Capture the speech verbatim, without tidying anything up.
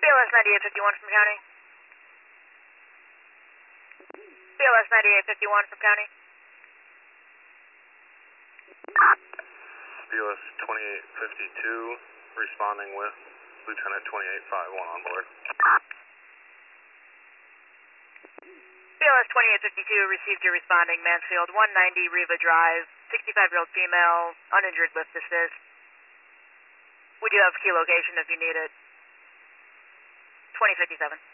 L S ninety-eight fifty-one from County. B L S ninety-eight fifty-one from County. B L S twenty-eight fifty-two responding with Lieutenant twenty-eight fifty-one on board. B L S twenty-eight fifty-two received your responding, Mansfield one ninety Riva Drive, sixty-five-year-old female, uninjured lift assist. We do have key location if you need it. twenty fifty-seven.